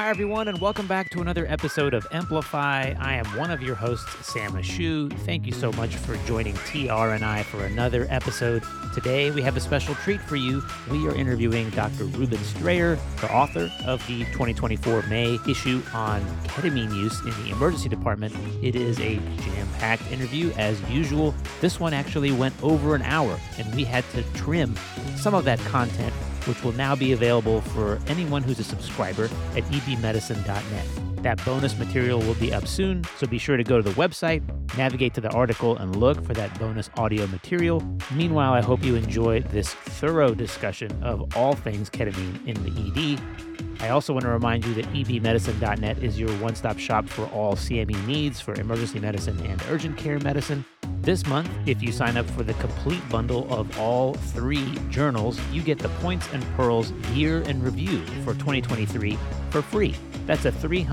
Hi, everyone, and welcome back to another episode of Amplify. I am one of your hosts, Sam Ashu. Thank you so much for joining TR and I for another episode. Today, we have a special treat for you. We are interviewing Dr. Ruben Strayer, the author of the 2024 May issue on ketamine use in the emergency department. It is a jam-packed interview, as usual. This one actually went over an hour, and we had to trim some of that content, which will now be available for anyone who's a subscriber at ebmedicine.net. That bonus material will be up soon, so be sure to go to the website, navigate to the article, and look for that bonus audio material. Meanwhile, I hope you enjoy this thorough discussion of all things ketamine in the ED. I also want to remind you that ebmedicine.net is your one-stop shop for all CME needs for emergency medicine and urgent care medicine. This month, if you sign up for the complete bundle of all 3 journals, you get the Points and Pearls Year in Review for 2023 for free. That's a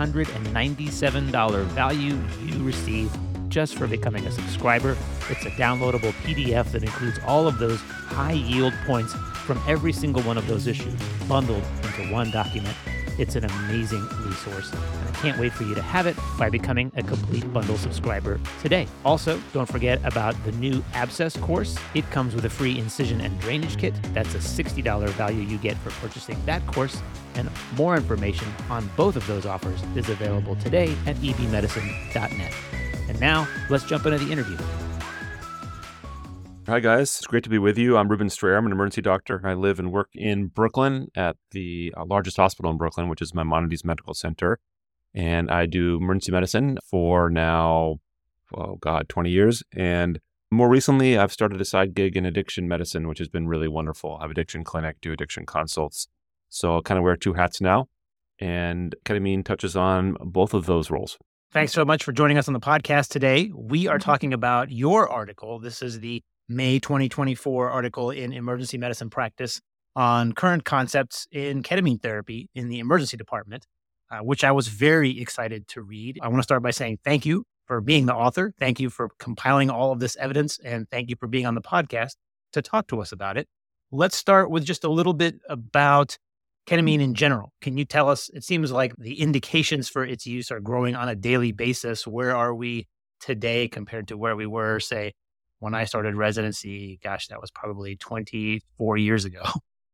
$397 value you receive just for becoming a subscriber. It's a downloadable PDF that includes all of those high-yield points from every single one of those issues, bundled into one document. It's an amazing resource, and I can't wait for you to have it by becoming a complete bundle subscriber today. Also, don't forget about the new Abscess course. It comes with a free incision and drainage kit. That's a $60 value you get for purchasing that course, and more information on both of those offers is available today at ebmedicine.net. And now, let's jump into the interview. Hi, guys. It's great to be with you. I'm Ruben Strayer. I'm an emergency doctor. I live and work in Brooklyn at the largest hospital in Brooklyn, which is Maimonides Medical Center. And I do emergency medicine for now, 20 years. And more recently, I've started a side gig in addiction medicine, which has been really wonderful. I have addiction clinic, do addiction consults. So I kind of wear 2 hats now. And ketamine touches on both of those roles. Thanks so much for joining us on the podcast today. We are talking about your article. This is the May 2024 article in Emergency Medicine Practice on current concepts in ketamine therapy in the emergency department, which I was very excited to read. I want to start by saying thank you for being the author. Thank you for compiling all of this evidence, and thank you for being on the podcast to talk to us about it. Let's start with just a little bit about ketamine in general. Can you tell us, it seems like the indications for its use are growing on a daily basis. Where are we today compared to where we were, say, when I started residency? Gosh, that was probably 24 years ago.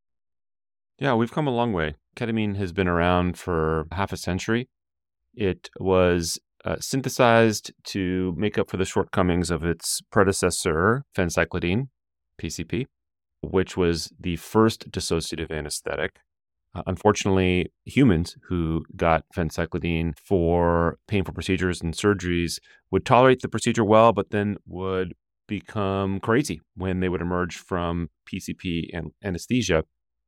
Yeah, we've come a long way. Ketamine has been around for half a century. It was synthesized to make up for the shortcomings of its predecessor, phencyclidine, PCP, which was the first dissociative anesthetic. Unfortunately, humans who got phencyclidine for painful procedures and surgeries would tolerate the procedure well, but then would become crazy when they would emerge from PCP and anesthesia.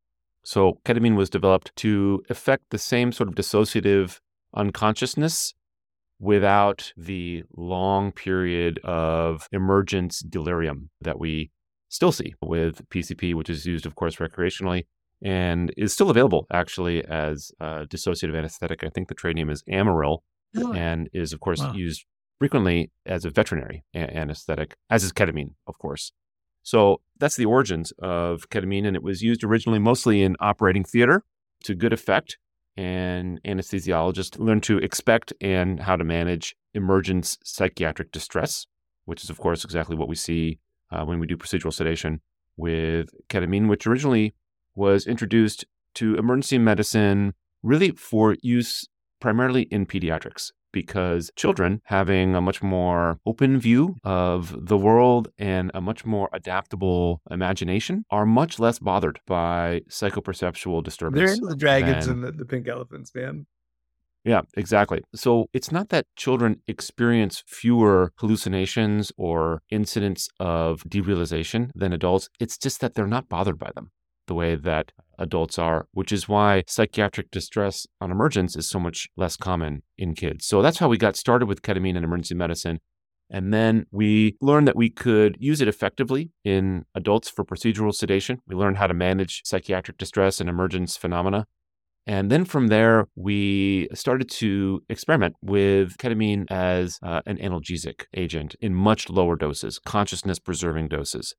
So ketamine was developed to affect the same sort of dissociative unconsciousness without the long period of emergence delirium that we still see with PCP, which is used, of course, recreationally and is still available actually as a dissociative anesthetic. I think the trade name is Amaryl and is, of course, used frequently as a veterinary anesthetic, as is ketamine, of course. So that's the origins of ketamine, and it was used originally mostly in operating theater to good effect, and anesthesiologists learned to expect and how to manage emergent psychiatric distress, which is, of course, exactly what we see when we do procedural sedation with ketamine, which originally was introduced to emergency medicine really for use primarily in pediatrics, because children, having a much more open view of the world and a much more adaptable imagination, are much less bothered by psychoperceptual disturbance. They're into the dragons and the pink elephants, man. Yeah, exactly. So it's not that children experience fewer hallucinations or incidents of derealization than adults. It's just that they're not bothered by them the way that adults are, which is why psychiatric distress on emergence is so much less common in kids. So that's how we got started with ketamine in emergency medicine. And then we learned that we could use it effectively in adults for procedural sedation. We learned how to manage psychiatric distress and emergence phenomena. And then from there, we started to experiment with ketamine as an analgesic agent in much lower doses, consciousness-preserving doses.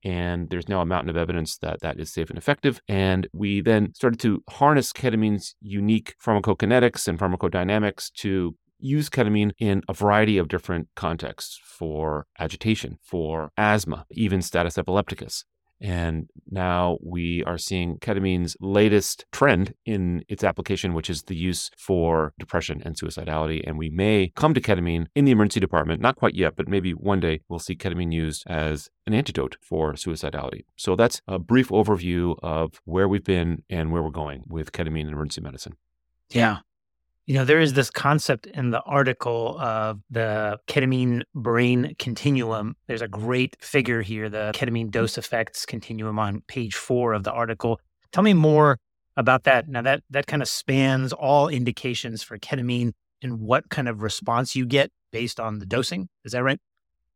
And there's now a mountain of evidence that that is safe and effective. And we then started to harness ketamine's unique pharmacokinetics and pharmacodynamics to use ketamine in a variety of different contexts for agitation, for asthma, even status epilepticus. And now we are seeing ketamine's latest trend in its application, which is the use for depression and suicidality. And we may come to ketamine in the emergency department, not quite yet, but maybe one day we'll see ketamine used as an antidote for suicidality. So that's a brief overview of where we've been and where we're going with ketamine in emergency medicine. Yeah. There is this concept in the article of the ketamine brain continuum. There's a great figure here, the ketamine dose effects continuum on page 4 of the article. Tell me more about that. Now, that kind of spans all indications for ketamine and what kind of response you get based on the dosing. Is that right?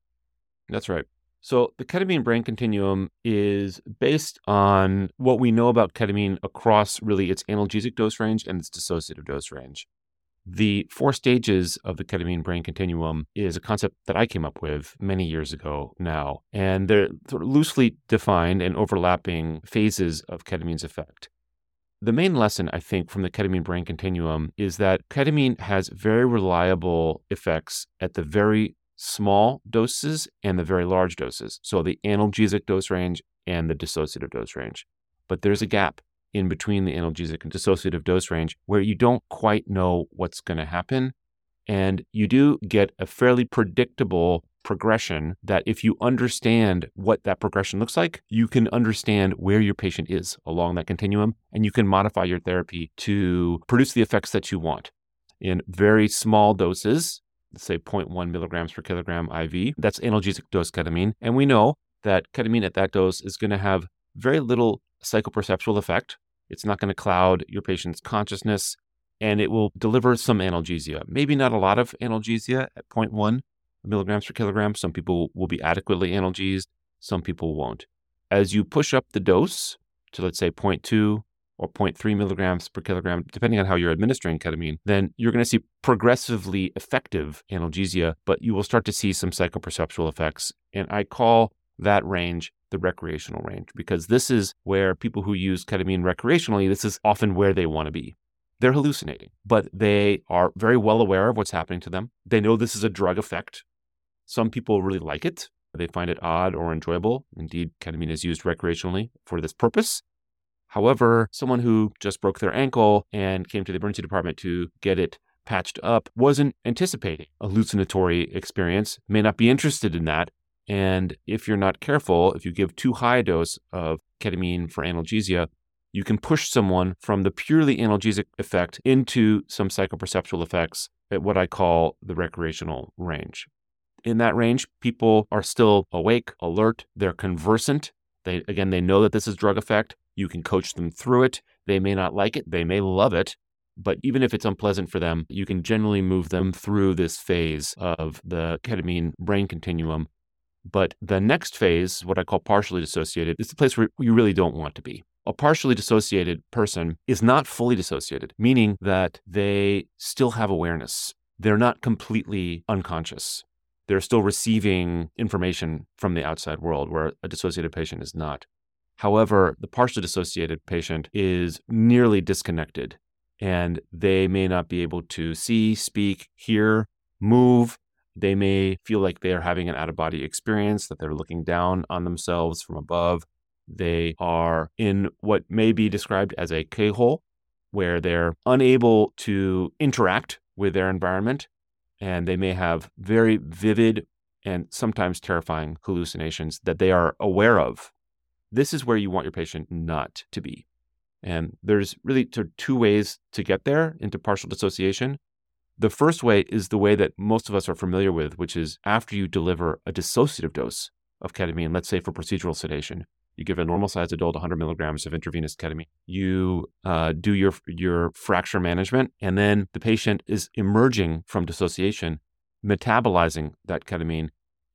That's right. So the ketamine brain continuum is based on what we know about ketamine across really its analgesic dose range and its dissociative dose range. The 4 stages of the ketamine brain continuum is a concept that I came up with many years ago now, and they're sort of loosely defined and overlapping phases of ketamine's effect. The main lesson, I think, from the ketamine brain continuum is that ketamine has very reliable effects at the very small doses and the very large doses, so the analgesic dose range and the dissociative dose range. But there's a gap in between the analgesic and dissociative dose range where you don't quite know what's going to happen. And you do get a fairly predictable progression that if you understand what that progression looks like, you can understand where your patient is along that continuum, and you can modify your therapy to produce the effects that you want. In very small doses, let's say 0.1 milligrams per kilogram IV, that's analgesic dose ketamine. And we know that ketamine at that dose is going to have very little psychoperceptual effect. It's not going to cloud your patient's consciousness, and it will deliver some analgesia. Maybe not a lot of analgesia at 0.1 milligrams per kilogram. Some people will be adequately analgesed. Some people won't. As you push up the dose to, let's say, 0.2 or 0.3 milligrams per kilogram, depending on how you're administering ketamine, then you're going to see progressively effective analgesia, but you will start to see some psychoperceptual effects. And I call that range the recreational range, because this is where people who use ketamine recreationally, this is often where they want to be. They're hallucinating, but they are very well aware of what's happening to them. They know this is a drug effect. Some people really like it. They find it odd or enjoyable. Indeed, ketamine is used recreationally for this purpose. However, someone who just broke their ankle and came to the emergency department to get it patched up wasn't anticipating a hallucinatory experience, may not be interested in that. And if you're not careful, if you give too high a dose of ketamine for analgesia, you can push someone from the purely analgesic effect into some psychoperceptual effects at what I call the recreational range. In that range, people are still awake, alert, they're conversant. They know that this is drug effect. You can coach them through it. They may not like it. They may love it. But even if it's unpleasant for them, you can generally move them through this phase of the ketamine brain continuum. But the next phase, what I call partially dissociated, is the place where you really don't want to be. A partially dissociated person is not fully dissociated, meaning that they still have awareness. They're not completely unconscious. They're still receiving information from the outside world, where a dissociated patient is not. However, the partially dissociated patient is nearly disconnected, and they may not be able to see, speak, hear, move. They may feel like they're having an out-of-body experience, that they're looking down on themselves from above. They are in what may be described as a K-hole, where they're unable to interact with their environment, and they may have very vivid and sometimes terrifying hallucinations that they are aware of. This is where you want your patient not to be. And there's really two ways to get there into partial dissociation. The first way is the way that most of us are familiar with, which is after you deliver a dissociative dose of ketamine, let's say for procedural sedation. You give a normal-sized adult 100 milligrams of intravenous ketamine. You do your fracture management, and then the patient is emerging from dissociation, metabolizing that ketamine,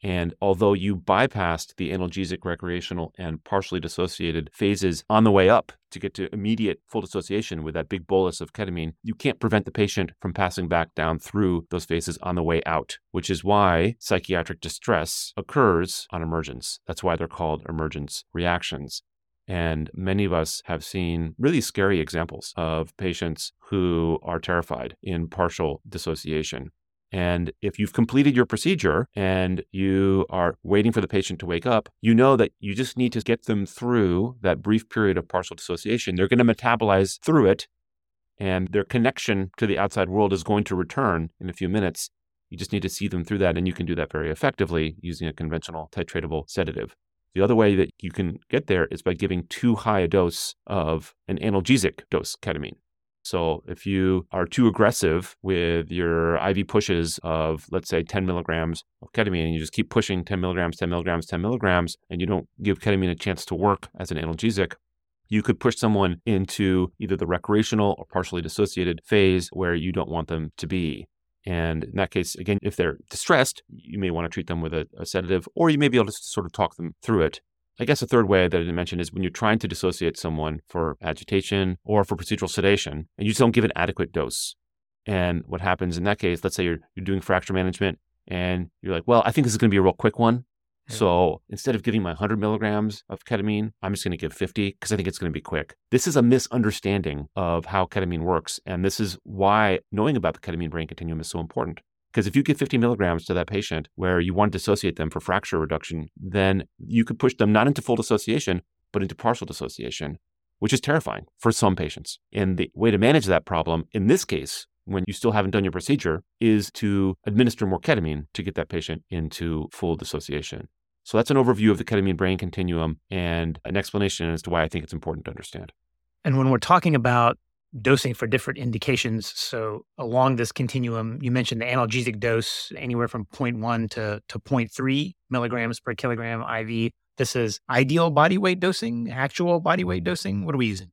And although you bypassed the analgesic, recreational, and partially dissociated phases on the way up to get to immediate full dissociation with that big bolus of ketamine, you can't prevent the patient from passing back down through those phases on the way out, which is why psychiatric distress occurs on emergence. That's why they're called emergence reactions. And many of us have seen really scary examples of patients who are terrified in partial dissociation. And if you've completed your procedure and you are waiting for the patient to wake up, you know that you just need to get them through that brief period of partial dissociation. They're going to metabolize through it, and their connection to the outside world is going to return in a few minutes. You just need to see them through that, and you can do that very effectively using a conventional titratable sedative. The other way that you can get there is by giving too high a dose of an analgesic dose ketamine. So if you are too aggressive with your IV pushes of, let's say, 10 milligrams of ketamine, and you just keep pushing 10 milligrams, 10 milligrams, 10 milligrams, and you don't give ketamine a chance to work as an analgesic, you could push someone into either the recreational or partially dissociated phase where you don't want them to be. And in that case, again, if they're distressed, you may want to treat them with a sedative, or you may be able to sort of talk them through it. I guess a third way that I didn't mention is when you're trying to dissociate someone for agitation or for procedural sedation, and you just don't give an adequate dose. And what happens in that case, let's say you're doing fracture management, and you're like, well, I think this is going to be a real quick one. So instead of giving my 100 milligrams of ketamine, I'm just going to give 50 because I think it's going to be quick. This is a misunderstanding of how ketamine works. And this is why knowing about the ketamine brain continuum is so important. Because if you give 50 milligrams to that patient where you want to dissociate them for fracture reduction, then you could push them not into full dissociation, but into partial dissociation, which is terrifying for some patients. And the way to manage that problem in this case, when you still haven't done your procedure, is to administer more ketamine to get that patient into full dissociation. So that's an overview of the ketamine brain continuum and an explanation as to why I think it's important to understand. And when we're talking about dosing for different indications, so along this continuum, you mentioned the analgesic dose anywhere from 0.1 to 0.3 milligrams per kilogram IV. This is ideal body weight dosing, actual body weight dosing. What are we using?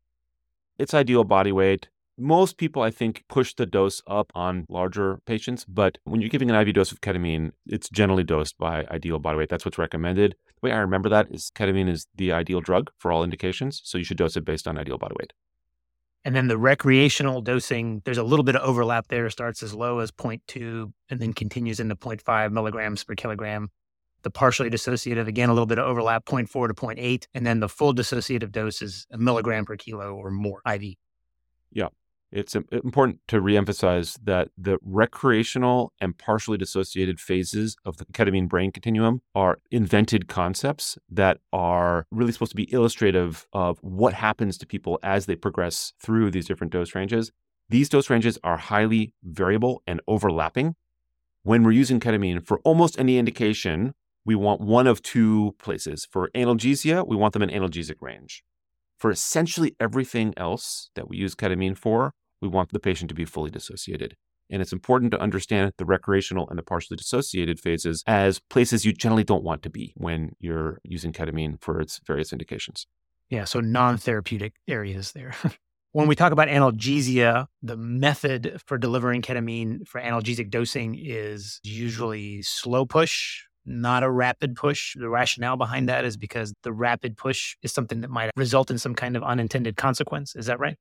It's ideal body weight. Most people, I think, push the dose up on larger patients, but when you're giving an IV dose of ketamine, it's generally dosed by ideal body weight. That's what's recommended. The way I remember that is ketamine is the ideal drug for all indications, so you should dose it based on ideal body weight. And then the recreational dosing, there's a little bit of overlap there. It starts as low as 0.2 and then continues into 0.5 milligrams per kilogram. The partially dissociative, again, a little bit of overlap, 0.4 to 0.8. And then the full dissociative dose is a milligram per kilo or more IV. Yeah. It's important to reemphasize that the recreational and partially dissociated phases of the ketamine brain continuum are invented concepts that are really supposed to be illustrative of what happens to people as they progress through these different dose ranges. These dose ranges are highly variable and overlapping. When we're using ketamine for almost any indication, we want one of two places. For analgesia, we want them in analgesic range. For essentially everything else that we use ketamine for, we want the patient to be fully dissociated. And it's important to understand the recreational and the partially dissociated phases as places you generally don't want to be when you're using ketamine for its various indications. Yeah, so non-therapeutic areas there. When we talk about analgesia, the method for delivering ketamine for analgesic dosing is usually slow push, not a rapid push. The rationale behind that is because the rapid push is something that might result in some kind of unintended consequence. Is that right?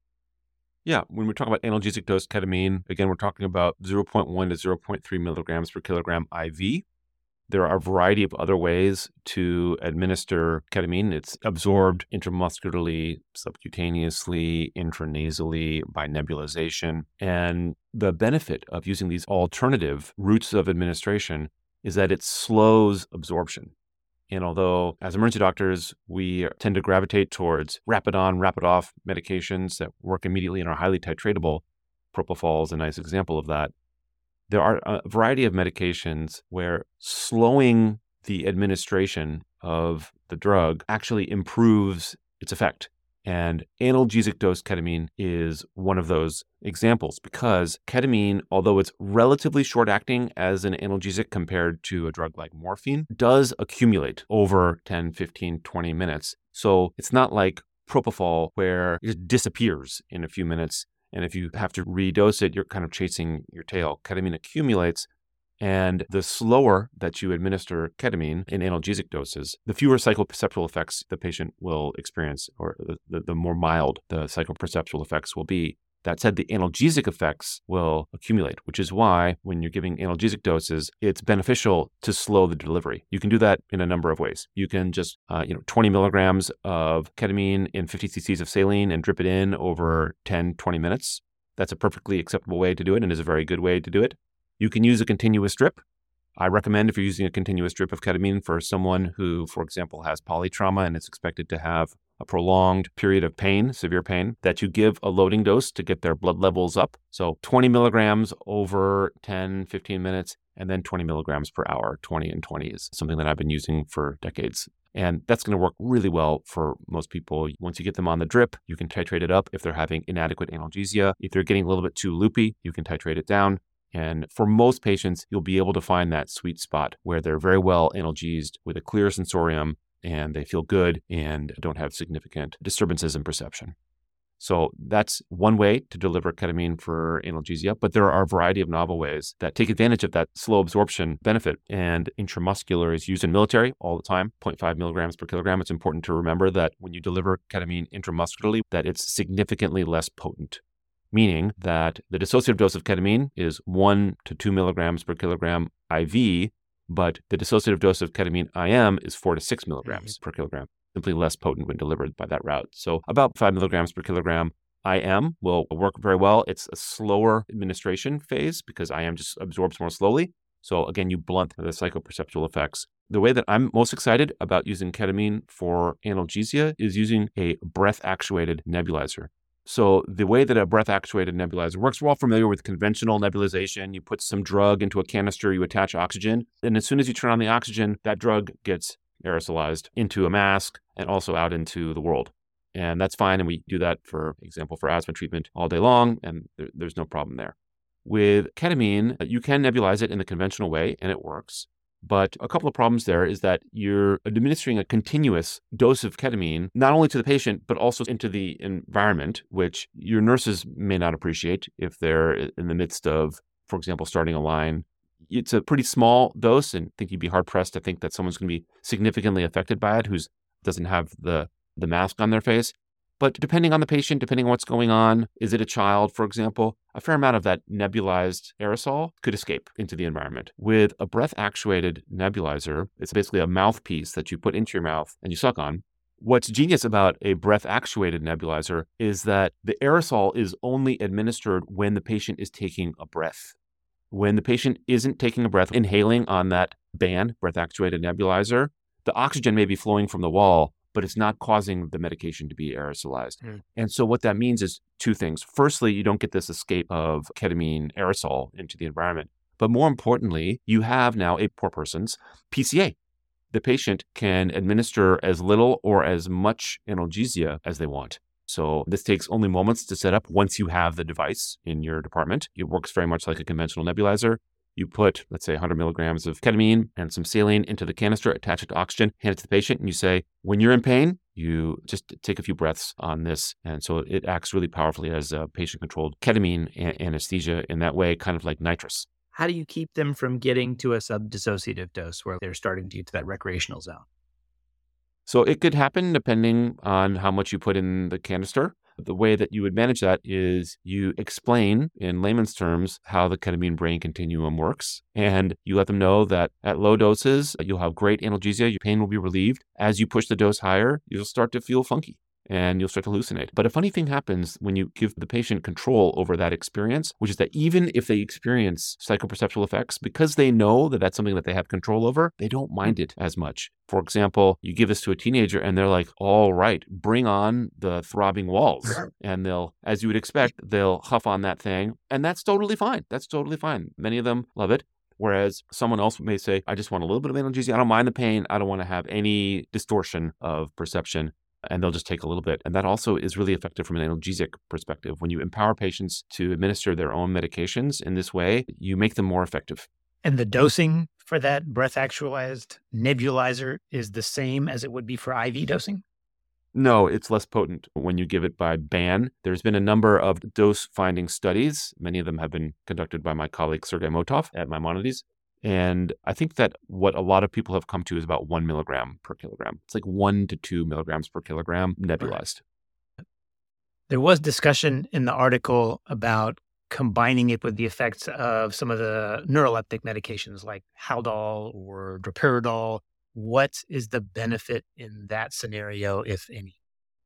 Yeah, when we're talking about analgesic dose ketamine, again, we're talking about 0.1 to 0.3 milligrams per kilogram IV. There are a variety of other ways to administer ketamine. It's absorbed intramuscularly, subcutaneously, intranasally, by nebulization. And the benefit of using these alternative routes of administration is that it slows absorption. And although as emergency doctors, we tend to gravitate towards rapid on, rapid off medications that work immediately and are highly titratable, propofol is a nice example of that. There are a variety of medications where slowing the administration of the drug actually improves its effect. And analgesic dose ketamine is one of those examples because ketamine, although it's relatively short acting as an analgesic compared to a drug like morphine, does accumulate over 10, 15, 20 minutes. So it's not like propofol where it just disappears in a few minutes. And if you have to redose it, you're kind of chasing your tail. Ketamine accumulates, And the slower that you administer ketamine in analgesic doses, the fewer psychoperceptual effects the patient will experience, or the more mild the psychoperceptual effects will be. That said, the analgesic effects will accumulate, which is why when you're giving analgesic doses, it's beneficial to slow the delivery. You can do that in a number of ways. You can just, 20 milligrams of ketamine in 50 cc's of saline and drip it in over 10, 20 minutes. That's a perfectly acceptable way to do it and is a very good way to do it. You can use a continuous drip. I recommend if you're using a continuous drip of ketamine for someone who, for example, has polytrauma and is expected to have a prolonged period of pain, severe pain, that you give a loading dose to get their blood levels up. So 20 milligrams over 10, 15 minutes, and then 20 milligrams per hour. 20 and 20 is something that I've been using for decades. And that's going to work really well for most people. Once you get them on the drip, you can titrate it up if they're having inadequate analgesia. If they're getting a little bit too loopy, you can titrate it down. And for most patients, you'll be able to find that sweet spot where they're very well analgesed with a clear sensorium and they feel good and don't have significant disturbances in perception. So that's one way to deliver ketamine for analgesia, but there are a variety of novel ways that take advantage of that slow absorption benefit. And intramuscular is used in military all the time, 0.5 milligrams per kilogram. It's important to remember that when you deliver ketamine intramuscularly, that it's significantly less potent, meaning that the dissociative dose of ketamine is 1 to 2 milligrams per kilogram IV, but the dissociative dose of ketamine IM is 4 to 6 milligrams per kilogram, simply less potent when delivered by that route. So about 5 milligrams per kilogram IM will work very well. It's a slower administration phase because IM just absorbs more slowly. So again, you blunt the psychoperceptual effects. The way that I'm most excited about using ketamine for analgesia is using a breath-actuated nebulizer. So the way that a breath-actuated nebulizer works, we're all familiar with conventional nebulization. You put some drug into a canister, you attach oxygen, and as soon as you turn on the oxygen, that drug gets aerosolized into a mask and also out into the world. And that's fine, and we do that, for example, for asthma treatment all day long, and there's no problem there. With ketamine, you can nebulize it in the conventional way, and it works. But a couple of problems there is that you're administering a continuous dose of ketamine, not only to the patient, but also into the environment, which your nurses may not appreciate if they're in the midst of, for example, starting a line. It's a pretty small dose, and I think you'd be hard-pressed to think that someone's going to be significantly affected by it who doesn't have the mask on their face. But depending on the patient, depending on what's going on, is it a child, for example, a fair amount of that nebulized aerosol could escape into the environment. With a breath-actuated nebulizer, it's basically a mouthpiece that you put into your mouth and you suck on. What's genius about a breath-actuated nebulizer is that the aerosol is only administered when the patient is taking a breath. When the patient isn't taking a breath, inhaling on that band, breath-actuated nebulizer, the oxygen may be flowing from the wall, but it's not causing the medication to be aerosolized. And so what that means is two things. Firstly, you don't get this escape of ketamine aerosol into the environment. But more importantly, you have now a poor person's PCA. The patient can administer as little or as much analgesia as they want. So this takes only moments to set up once you have the device in your department. It works very much like a conventional nebulizer. You put, let's say, 100 milligrams of ketamine and some saline into the canister, attach it to oxygen, hand it to the patient, and you say, when you're in pain, you just take a few breaths on this. And so it acts really powerfully as a patient-controlled ketamine anesthesia in that way, kind of like nitrous. How do you keep them from getting to a subdissociative dose where they're starting to get to that recreational zone? So it could happen depending on how much you put in the canister. The way that you would manage that is you explain in layman's terms how the ketamine brain continuum works. And you let them know that at low doses, you'll have great analgesia, your pain will be relieved. As you push the dose higher, you'll start to feel funky and you'll start to hallucinate. But a funny thing happens when you give the patient control over that experience, which is that even if they experience psychoperceptual effects, because they know that that's something that they have control over, they don't mind it as much. For example, you give this to a teenager and they're like, all right, bring on the throbbing walls. And they'll, as you would expect, they'll huff on that thing. And that's totally fine. That's totally fine. Many of them love it. Whereas someone else may say, I just want a little bit of analgesia. I don't mind the pain. I don't want to have any distortion of perception. And they'll just take a little bit. And that also is really effective from an analgesic perspective. When you empower patients to administer their own medications in this way, you make them more effective. And the dosing for that breath-actualized nebulizer is the same as it would be for IV dosing? No, it's less potent when you give it by band. There's been a number of dose-finding studies. Many of them have been conducted by my colleague Sergei Motov at Maimonides. And I think that what a lot of people have come to is about 1 milligram per kilogram. It's like 1 to 2 milligrams per kilogram nebulized. There was discussion in the article about combining it with the effects of some of the neuroleptic medications like Haldol or droperidol. What is the benefit in that scenario, if any?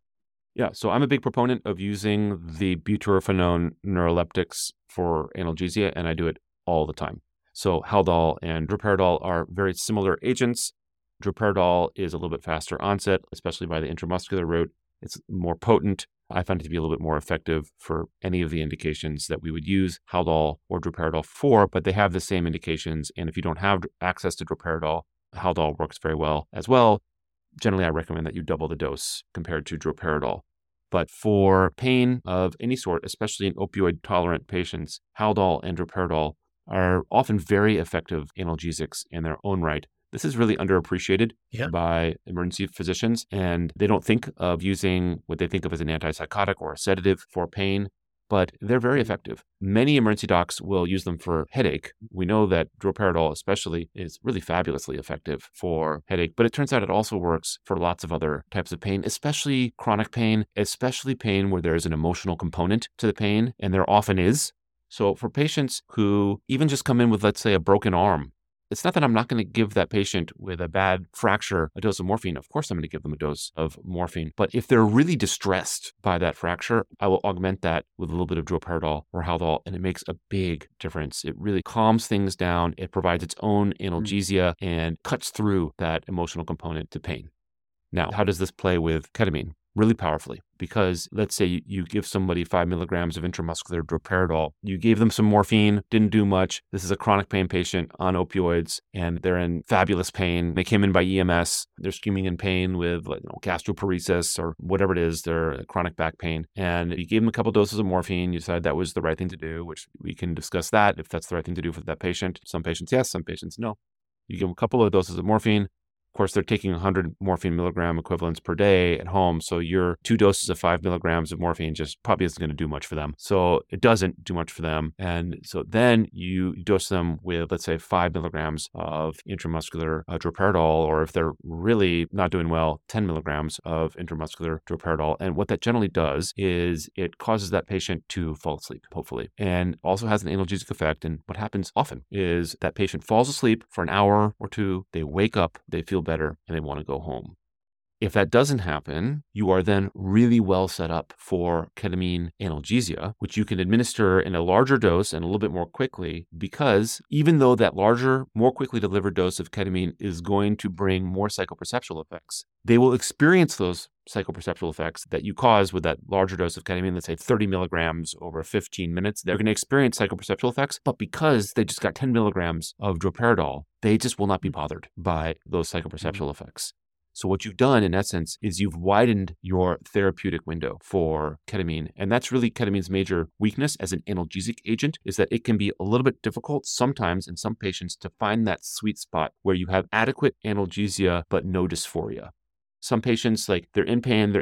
Yeah, so I'm a big proponent of using the butorphanone neuroleptics for analgesia, and I do it all the time. So Haldol and droperidol are very similar agents. Droperidol is a little bit faster onset, especially by the intramuscular route. It's more potent. I find it to be a little bit more effective for any of the indications that we would use Haldol or droperidol for, but they have the same indications. And if you don't have access to droperidol, Haldol works very well as well. Generally, I recommend that you double the dose compared to droperidol. But for pain of any sort, especially in opioid-tolerant patients, Haldol and droperidol are often very effective analgesics in their own right. This is really underappreciated by emergency physicians, and they don't think of using what they think of as an antipsychotic or a sedative for pain, but they're very effective. Many emergency docs will use them for headache. We know that droperidol especially is really fabulously effective for headache, but it turns out it also works for lots of other types of pain, especially chronic pain, especially pain where there's an emotional component to the pain, and there often is. So for patients who even just come in with, let's say, a broken arm, it's not that I'm not going to give that patient with a bad fracture a dose of morphine. Of course, I'm going to give them a dose of morphine. But if they're really distressed by that fracture, I will augment that with a little bit of droperidol or Haldol, and it makes a big difference. It really calms things down. It provides its own analgesia and cuts through that emotional component to pain. Now, how does this play with ketamine? Really powerfully, because let's say you give somebody 5 milligrams of intramuscular droperidol. You gave them some morphine, didn't do much. This is a chronic pain patient on opioids, and they're in fabulous pain. They came in by EMS. They're screaming in pain with gastroparesis or whatever it is, their chronic back pain. And you gave them a couple doses of morphine. You decided that was the right thing to do, which we can discuss that if that's the right thing to do for that patient. Some patients, yes. Some patients, no. You give them a couple of doses of morphine. Of course, they're taking 100 morphine milligram equivalents per day at home. So your 2 doses of 5 milligrams of morphine just probably isn't going to do much for them. So it doesn't do much for them. And so then you dose them with, let's say, 5 milligrams of intramuscular droperidol, or if they're really not doing well, 10 milligrams of intramuscular droperidol. And what that generally does is it causes that patient to fall asleep, hopefully, and also has an analgesic effect. And what happens often is that patient falls asleep for an hour or two. They wake up, they feel better, and they want to go home. If that doesn't happen, you are then really well set up for ketamine analgesia, which you can administer in a larger dose and a little bit more quickly, because even though that larger, more quickly delivered dose of ketamine is going to bring more psychoperceptual effects, they will experience those psychoperceptual effects that you cause with that larger dose of ketamine, let's say 30 milligrams over 15 minutes. They're going to experience psychoperceptual effects, but because they just got 10 milligrams of droperidol, they just will not be bothered by those psychoperceptual effects. So what you've done in essence is you've widened your therapeutic window for ketamine. And that's really ketamine's major weakness as an analgesic agent, is that it can be a little bit difficult sometimes in some patients to find that sweet spot where you have adequate analgesia, but no dysphoria. Some patients, like they're in pain.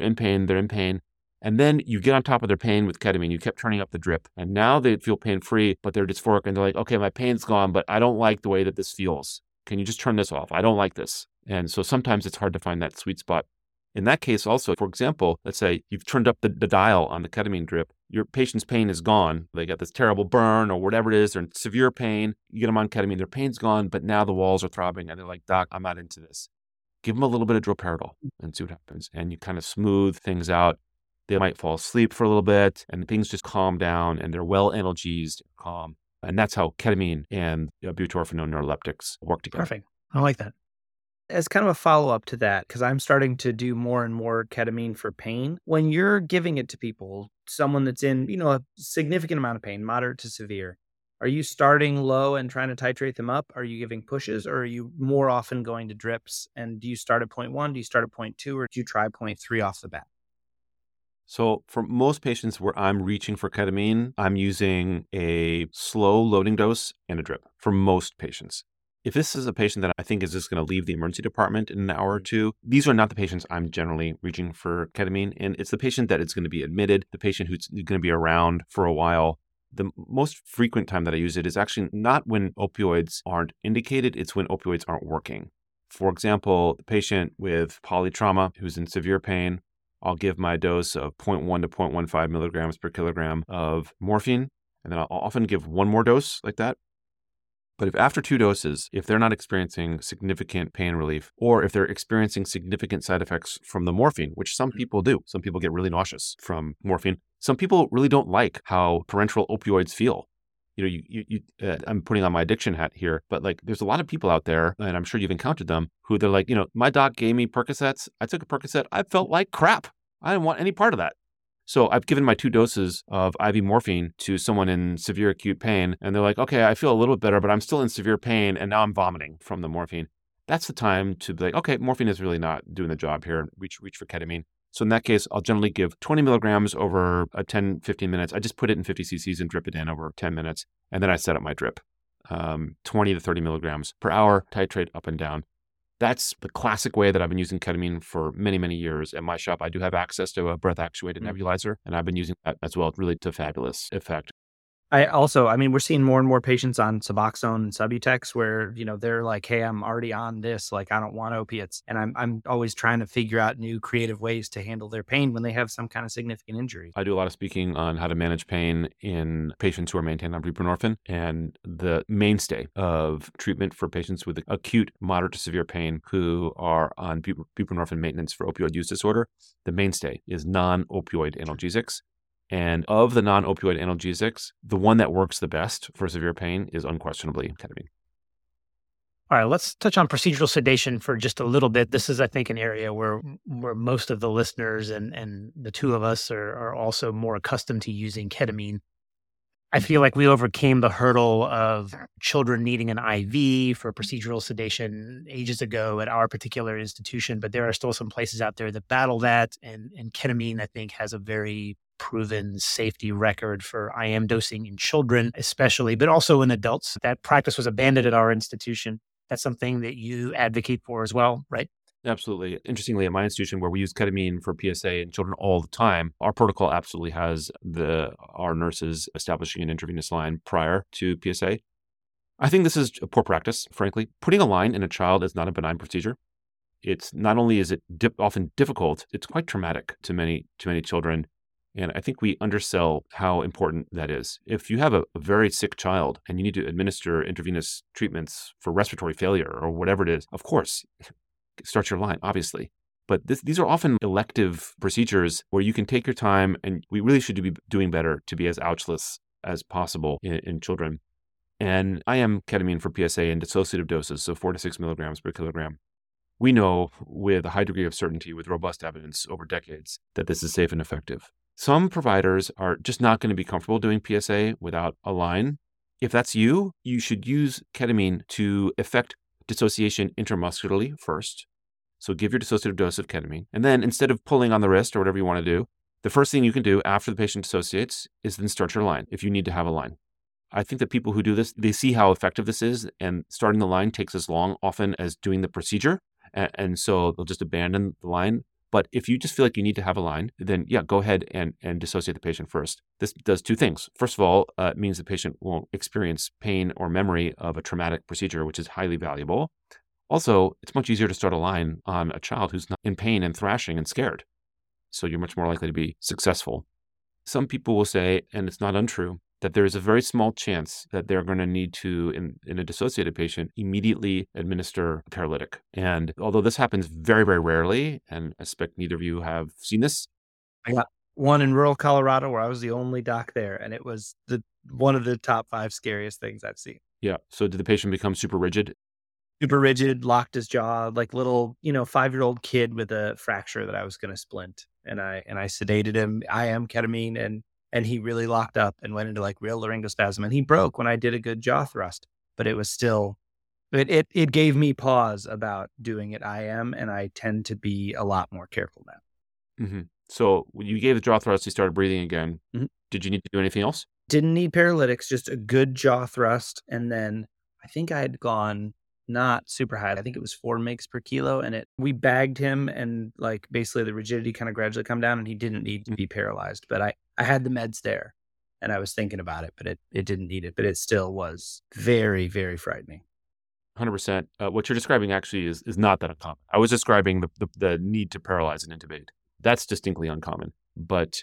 And then you get on top of their pain with ketamine. You kept turning up the drip. And now they feel pain-free, but they're dysphoric. And they're like, okay, my pain's gone, but I don't like the way that this feels. Can you just turn this off? I don't like this. And so sometimes it's hard to find that sweet spot. In that case also, for example, let's say you've turned up the dial on the ketamine drip. Your patient's pain is gone. They got this terrible burn or whatever it is. They're in severe pain. You get them on ketamine. Their pain's gone, but now the walls are throbbing. And they're like, Doc, I'm not into this. Give them a little bit of droperidol and see what happens. And you kind of smooth things out. They might fall asleep for a little bit and things just calm down and they're well analgesed, calm. And that's how ketamine and butorphanone neuroleptics work together. Perfect. I like that. As kind of a follow-up to that, because I'm starting to do more and more ketamine for pain, when you're giving it to people, someone that's in, a significant amount of pain, moderate to severe, are you starting low and trying to titrate them up? Are you giving pushes, or are you more often going to drips? And do you start at 0.1? Do you start at 0.2? Or do you try 0.3 off the bat? So for most patients where I'm reaching for ketamine, I'm using a slow loading dose and a drip for most patients. If this is a patient that I think is just going to leave the emergency department in an hour or two, these are not the patients I'm generally reaching for ketamine. And it's the patient that is going to be admitted, the patient who's going to be around for a while. The most frequent time that I use it is actually not when opioids aren't indicated, it's when opioids aren't working. For example, the patient with polytrauma who's in severe pain, I'll give my dose of 0.1 to 0.15 milligrams per kilogram of morphine, and then I'll often give one more dose like that. But if after 2 doses, if they're not experiencing significant pain relief, or if they're experiencing significant side effects from the morphine, which some people do, some people get really nauseous from morphine. Some people really don't like how parenteral opioids feel. I'm putting on my addiction hat here, but like there's a lot of people out there, and I'm sure you've encountered them, who they're like, my doc gave me Percocets. I took a Percocet. I felt like crap. I didn't want any part of that. So I've given my 2 doses of IV morphine to someone in severe acute pain, and they're like, okay, I feel a little bit better, but I'm still in severe pain, and now I'm vomiting from the morphine. That's the time to be like, okay, morphine is really not doing the job here. Reach for ketamine. So in that case, I'll generally give 20 milligrams over 10, 15 minutes. I just put it in 50 cc's and drip it in over 10 minutes, and then I set up my drip. 20 to 30 milligrams per hour, titrate up and down. That's the classic way that I've been using ketamine for many, many years. At my shop, I do have access to a breath-actuated nebulizer, and I've been using that as well, really to fabulous effect. We're seeing more and more patients on Suboxone and Subutex where, they're like, hey, I'm already on this, like, I don't want opiates. And I'm always trying to figure out new creative ways to handle their pain when they have some kind of significant injury. I do a lot of speaking on how to manage pain in patients who are maintained on buprenorphine. And the mainstay of treatment for patients with acute, moderate to severe pain who are on buprenorphine maintenance for opioid use disorder, the mainstay is non-opioid analgesics. And of the non-opioid analgesics, the one that works the best for severe pain is unquestionably ketamine. All right, let's touch on procedural sedation for just a little bit. This is, I think, an area where most of the listeners and the two of us are also more accustomed to using ketamine. I feel like we overcame the hurdle of children needing an IV for procedural sedation ages ago at our particular institution, but there are still some places out there that battle that. And ketamine, I think, has a very proven safety record for IM dosing in children, especially, but also in adults. That practice was abandoned at our institution. That's something that you advocate for as well, right? Absolutely. Interestingly, at my institution where we use ketamine for PSA in children all the time, our protocol absolutely has our nurses establishing an intravenous line prior to PSA. I think this is a poor practice, frankly. Putting a line in a child is not a benign procedure. It's not only is it often difficult, it's quite traumatic to many children. And I think we undersell how important that is. If you have a very sick child and you need to administer intravenous treatments for respiratory failure or whatever it is, of course, start your line, obviously. But these are often elective procedures where you can take your time, and we really should be doing better to be as ouchless as possible in children. And I am ketamine for PSA in dissociative doses, so 4 to 6 milligrams per kilogram. We know with a high degree of certainty, with robust evidence over decades, that this is safe and effective. Some providers are just not going to be comfortable doing PSA without a line. If that's you, you should use ketamine to effect dissociation intramuscularly first. So give your dissociative dose of ketamine. And then instead of pulling on the wrist or whatever you want to do, the first thing you can do after the patient dissociates is then start your line if you need to have a line. I think that people who do this, they see how effective this is, and starting the line takes as long often as doing the procedure. And so they'll just abandon the line. But if you just feel like you need to have a line, then go ahead and dissociate the patient first. This does 2 things. First of all, it means the patient won't experience pain or memory of a traumatic procedure, which is highly valuable. Also, it's much easier to start a line on a child who's not in pain and thrashing and scared. So you're much more likely to be successful. Some people will say, and it's not untrue, that there is a very small chance that they're going to need to, in a dissociated patient, immediately administer a paralytic. And although this happens very, very rarely, and I suspect neither of you have seen this. I got one in rural Colorado where I was the only doc there, and it was one of the top 5 scariest things I've seen. Yeah. So did the patient become super rigid? Super rigid, locked his jaw, like little, 5-year-old kid with a fracture that I was going to splint. And I sedated him. I am ketamine, and he really locked up and went into like real laryngospasm, and he broke when I did a good jaw thrust, but it was still, it gave me pause about doing it IM, and I tend to be a lot more careful now. Mm-hmm. So when you gave the jaw thrust, you started breathing again. Mm-hmm. Did you need to do anything else? Didn't need paralytics, just a good jaw thrust. And then I think I had gone not super high. I think it was 4 mg per kilo, and we bagged him, and like basically the rigidity kind of gradually come down, and he didn't need to be paralyzed, but I had the meds there. And I was thinking about it, but it didn't need it. But it still was very, very frightening. 100%. What you're describing actually is not that uncommon. I was describing the need to paralyze and intubate. That's distinctly uncommon. But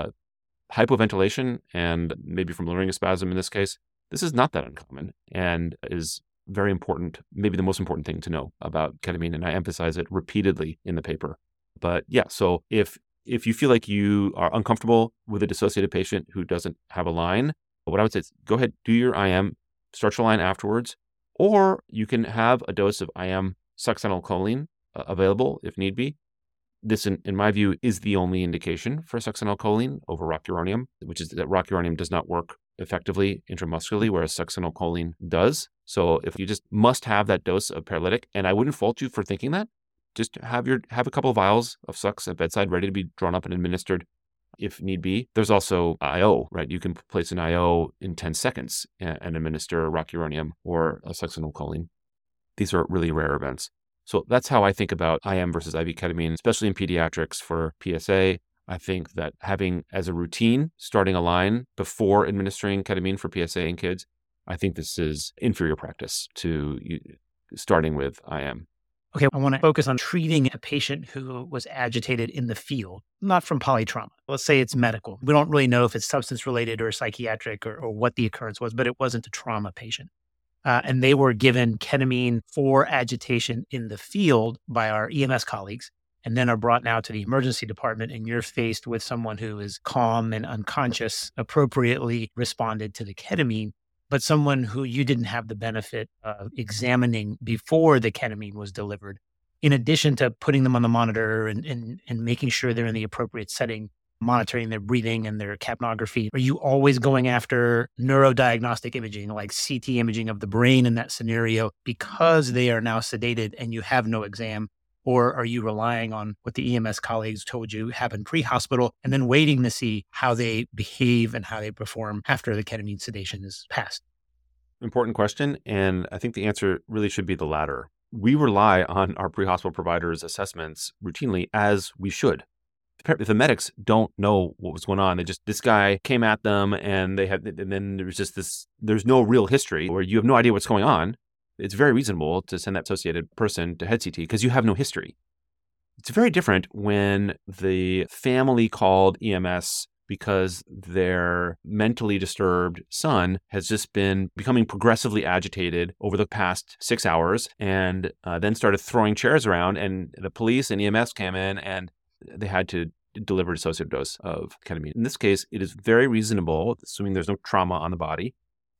hypoventilation and maybe from laryngospasm in this case, this is not that uncommon and is very important, maybe the most important thing to know about ketamine. And I emphasize it repeatedly in the paper. But yeah, so if you feel like you are uncomfortable with a dissociated patient who doesn't have a line, what I would say is go ahead, do your IM, start your line afterwards, or you can have a dose of IM succinylcholine available if need be. This, in my view, is the only indication for succinylcholine over rocuronium, which is that rocuronium does not work effectively intramuscularly, whereas succinylcholine does. So if you just must have that dose of paralytic, and I wouldn't fault you for thinking that, just have a couple of vials of Sux at bedside ready to be drawn up and administered if need be. There's also IO, right? You can place an IO in 10 seconds and administer rocuronium or a succinylcholine. These are really rare events. So that's how I think about IM versus IV ketamine, especially in pediatrics for PSA. I think that having as a routine, starting a line before administering ketamine for PSA in kids, I think this is inferior practice to starting with IM. Okay, I want to focus on treating a patient who was agitated in the field, not from polytrauma. Let's say it's medical. We don't really know if it's substance related or psychiatric or what the occurrence was, but it wasn't a trauma patient. And they were given ketamine for agitation in the field by our EMS colleagues, and then are brought now to the emergency department, and you're faced with someone who is calm and unconscious, appropriately responded to the ketamine, but someone who you didn't have the benefit of examining before the ketamine was delivered, in addition to putting them on the monitor and making sure they're in the appropriate setting, monitoring their breathing and their capnography. Are you always going after neurodiagnostic imaging, like CT imaging of the brain in that scenario, because they are now sedated and you have no exam? Or are you relying on what the EMS colleagues told you happened pre-hospital and then waiting to see how they behave and how they perform after the ketamine sedation is passed? Important question. And I think the answer really should be the latter. We rely on our pre-hospital providers' assessments routinely, as we should. If the medics don't know what was going on, this guy came at them and then there was just there's no real history or you have no idea what's going on. It's very reasonable to send that associated person to head CT because you have no history. It's very different when the family called EMS because their mentally disturbed son has just been becoming progressively agitated over the past 6 hours and then started throwing chairs around, and the police and EMS came in and they had to deliver a dissociative dose of ketamine. In this case, it is very reasonable, assuming there's no trauma on the body,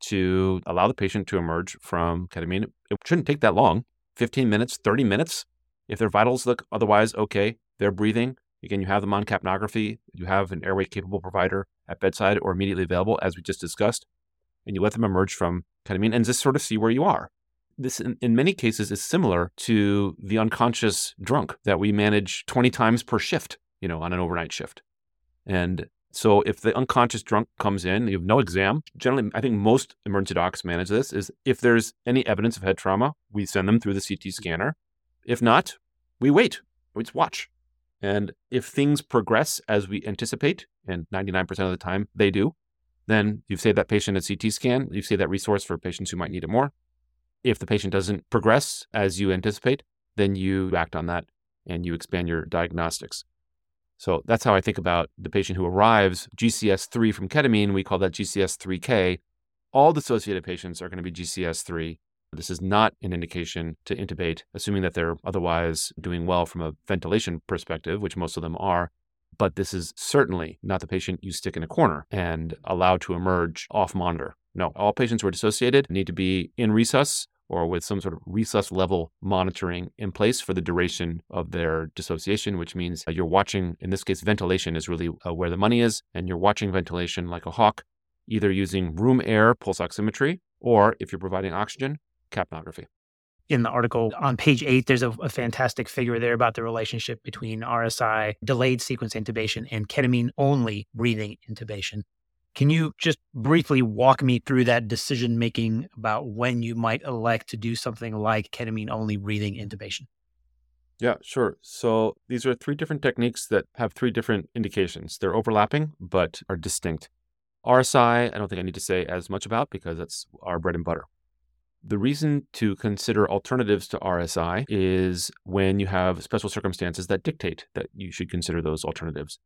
to allow the patient to emerge from ketamine. It shouldn't take that long, 15 minutes, 30 minutes. If their vitals look otherwise okay, they're breathing. Again, you have them on capnography. You have an airway capable provider at bedside or immediately available, as we just discussed, and you let them emerge from ketamine and just sort of see where you are. This, in many cases, is similar to the unconscious drunk that we manage 20 times per shift, on an overnight shift. And so if the unconscious drunk comes in, you have no exam. Generally, I think most emergency docs manage this, is if there's any evidence of head trauma, we send them through the CT scanner. If not, we wait. We just watch. And if things progress as we anticipate, and 99% of the time they do, then you've saved that patient a CT scan. You've saved that resource for patients who might need it more. If the patient doesn't progress as you anticipate, then you act on that and you expand your diagnostics. So that's how I think about the patient who arrives GCS3 from ketamine. We call that GCS3K. All dissociated patients are going to be GCS3. This is not an indication to intubate, assuming that they're otherwise doing well from a ventilation perspective, which most of them are. But this is certainly not the patient you stick in a corner and allow to emerge off monitor. No, all patients who are dissociated need to be in resus or with some sort of resus level monitoring in place for the duration of their dissociation, which means you're watching, in this case, ventilation is really where the money is, and you're watching ventilation like a hawk, either using room air pulse oximetry, or if you're providing oxygen, capnography. In the article on page 8, there's a fantastic figure there about the relationship between RSI, delayed sequence intubation, and ketamine-only breathing intubation. Can you just briefly walk me through that decision-making about when you might elect to do something like ketamine-only breathing intubation? Yeah, sure. So these are 3 different techniques that have 3 different indications. They're overlapping, but are distinct. RSI, I don't think I need to say as much about because that's our bread and butter. The reason to consider alternatives to RSI is when you have special circumstances that dictate that you should consider those alternatives.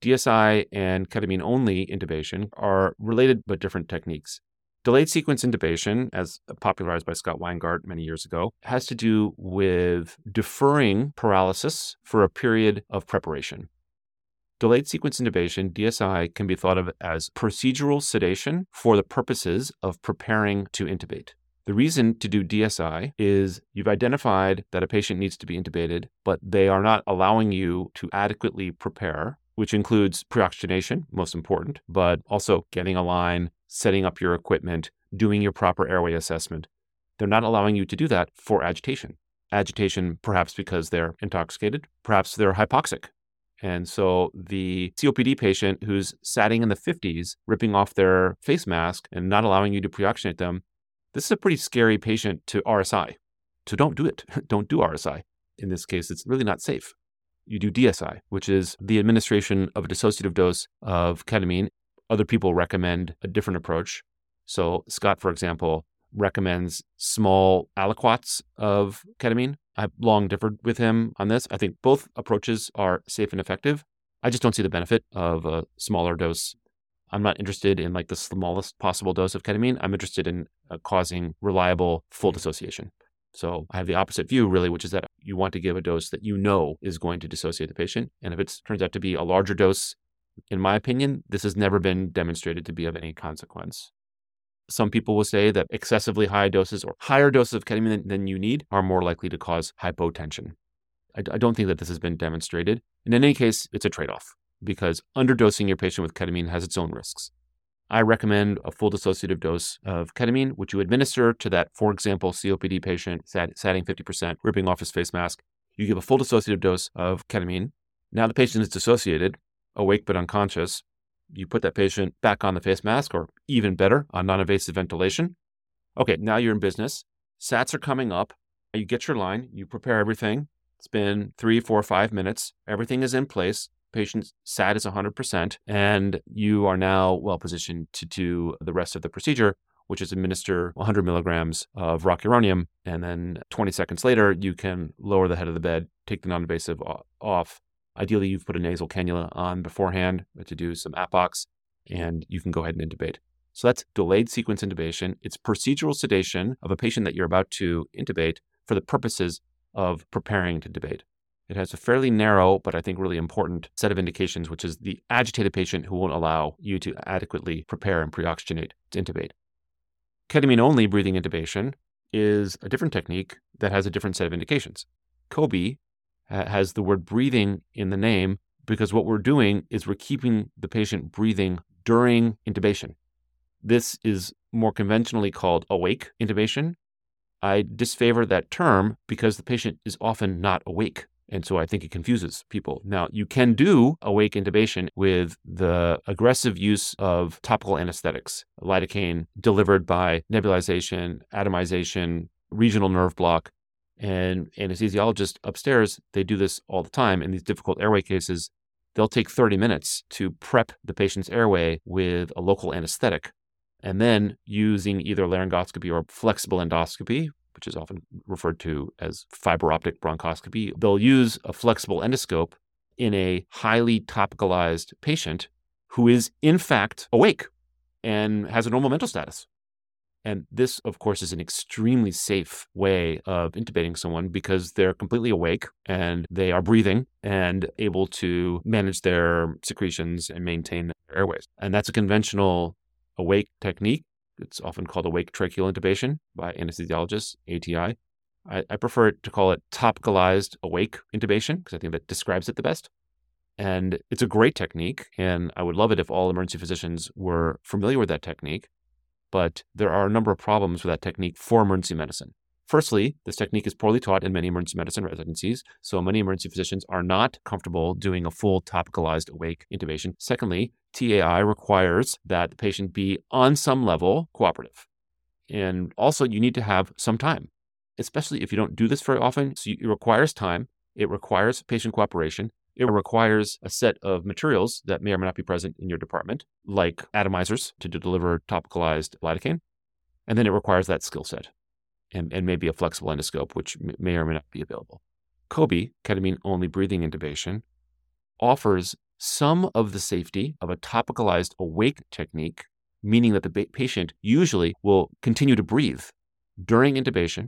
DSI and ketamine-only intubation are related but different techniques. Delayed sequence intubation, as popularized by Scott Weingart many years ago, has to do with deferring paralysis for a period of preparation. Delayed sequence intubation, DSI, can be thought of as procedural sedation for the purposes of preparing to intubate. The reason to do DSI is you've identified that a patient needs to be intubated, but they are not allowing you to adequately prepare, which includes pre-oxygenation, most important, but also getting a line, setting up your equipment, doing your proper airway assessment. They're not allowing you to do that for agitation. Agitation, perhaps because they're intoxicated, perhaps they're hypoxic. And so the COPD patient who's sitting in the 50s, ripping off their face mask and not allowing you to pre-oxygenate them, this is a pretty scary patient to RSI. So don't do it. Don't do RSI. In this case, it's really not safe. You do DSI, which is the administration of a dissociative dose of ketamine. Other people recommend a different approach. So Scott, for example, recommends small aliquots of ketamine. I've long differed with him on this. I think both approaches are safe and effective. I just don't see the benefit of a smaller dose. I'm not interested in like the smallest possible dose of ketamine. I'm interested in causing reliable full dissociation. So I have the opposite view, really, which is that you want to give a dose that you know is going to dissociate the patient. And if it turns out to be a larger dose, in my opinion, this has never been demonstrated to be of any consequence. Some people will say that excessively high doses or higher doses of ketamine than you need are more likely to cause hypotension. I don't think that this has been demonstrated. And in any case, it's a trade-off because underdosing your patient with ketamine has its own risks. I recommend a full dissociative dose of ketamine, which you administer to that, for example, COPD patient, satting 50%, ripping off his face mask. You give a full dissociative dose of ketamine. Now the patient is dissociated, awake but unconscious. You put that patient back on the face mask, or even better, on non-invasive ventilation. Okay, now you're in business. SATs are coming up. You get your line. You prepare everything. It's been 3, 4, 5 minutes. Everything is in place. Patient's SAT is 100%, and you are now well positioned to do the rest of the procedure, which is administer 100 milligrams of rocuronium, and then 20 seconds later, you can lower the head of the bed, take the non-invasive off. Ideally, you've put a nasal cannula on beforehand to do some APOX, and you can go ahead and intubate. So that's delayed sequence intubation. It's procedural sedation of a patient that you're about to intubate for the purposes of preparing to intubate. It has a fairly narrow, but I think really important set of indications, which is the agitated patient who won't allow you to adequately prepare and pre-oxygenate to intubate. Ketamine-only breathing intubation is a different technique that has a different set of indications. COBE has the word breathing in the name because what we're doing is we're keeping the patient breathing during intubation. This is more conventionally called awake intubation. I disfavor that term because the patient is often not awake. And so I think it confuses people. Now, you can do awake intubation with the aggressive use of topical anesthetics, lidocaine delivered by nebulization, atomization, regional nerve block. And anesthesiologists upstairs, they do this all the time in these difficult airway cases. They'll take 30 minutes to prep the patient's airway with a local anesthetic. And then using either laryngoscopy or flexible endoscopy, which is often referred to as fiber optic bronchoscopy, they'll use a flexible endoscope in a highly topicalized patient who is in fact awake and has a normal mental status. And this, of course, is an extremely safe way of intubating someone because they're completely awake and they are breathing and able to manage their secretions and maintain their airways. And that's a conventional awake technique. It's often called awake tracheal intubation by anesthesiologists, ATI. I prefer to call it topicalized awake intubation because I think that describes it the best. And it's a great technique, and I would love it if all emergency physicians were familiar with that technique. But there are a number of problems with that technique for emergency medicine. Firstly, this technique is poorly taught in many emergency medicine residencies, so many emergency physicians are not comfortable doing a full topicalized awake intubation. Secondly, TAI requires that the patient be on some level cooperative. And also, you need to have some time, especially if you don't do this very often. So it requires time, it requires patient cooperation, It requires a set of materials that may or may not be present in your department, like atomizers to deliver topicalized lidocaine. And then it requires that skill set and maybe a flexible endoscope, which may or may not be available. KOBI, ketamine-only breathing intubation, offers some of the safety of a topicalized awake technique, meaning that the patient usually will continue to breathe during intubation